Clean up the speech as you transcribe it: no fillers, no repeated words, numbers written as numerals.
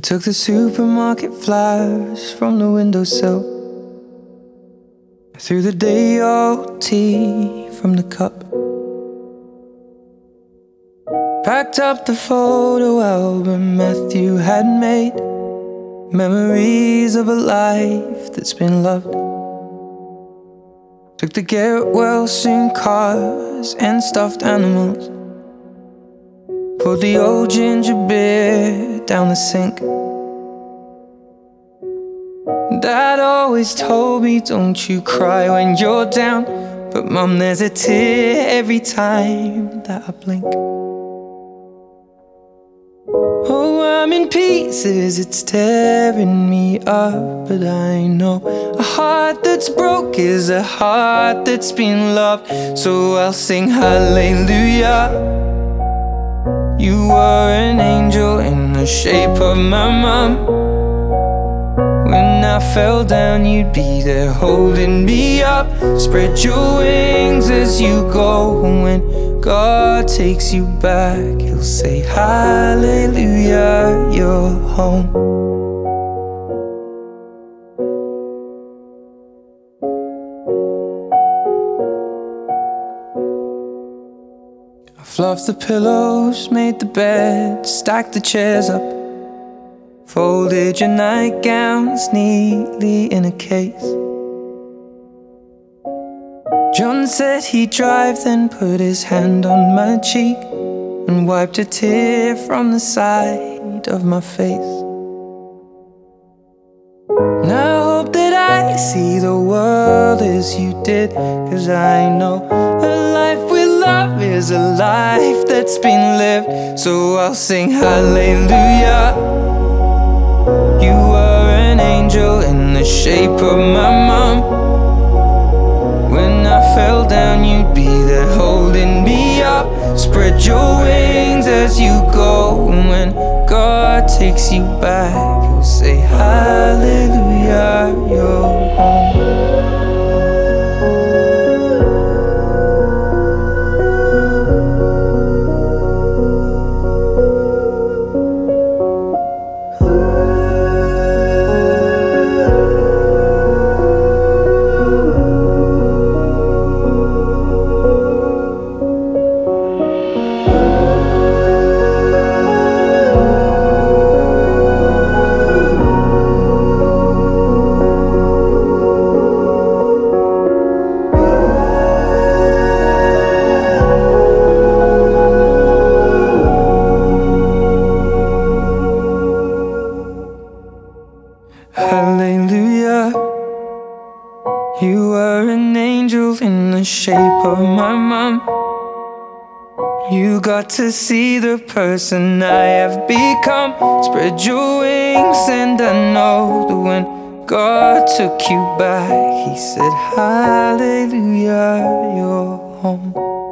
took the supermarket flowers from the windowsill. I threw the day-old tea from the cup. Packed up the photo album Matthew had made, memories of a life that's been loved. Took the get well soon cars and stuffed animals. Poured the old ginger beer down the sink. Dad always told me, don't you cry when you're down. But Mum, there's a tear every time that I blink. Oh, I'm in pieces, it's tearing me up. But I know a heart that's broke is a heart that's been loved. So I'll sing hallelujah. You were an angel in the shape of my mum. When I fell down, you'd be there holding me up. Spread your wings as you go. When God takes you back, He'll say hallelujah, you're home. I fluffed the pillows, made the bed, stacked the chairs up, folded your nightgowns neatly in a case. John said he'd drive, then put his hand on my cheek and wiped a tear from the side of my face. And I hope that I see the world as you did, 'cause I know a life with love is a life that's been lived. So I'll sing hallelujah. You were an angel in the shape of my mum. When I fell down, you'd be there holding me up. Spread your wings as you go. And when God takes you back, He'll say hallelujah, you're home. Hallelujah. You were an angel in the shape of my mum. You got to see the person I have become. Spread your wings and I know that when God took you back, He said hallelujah, you're home.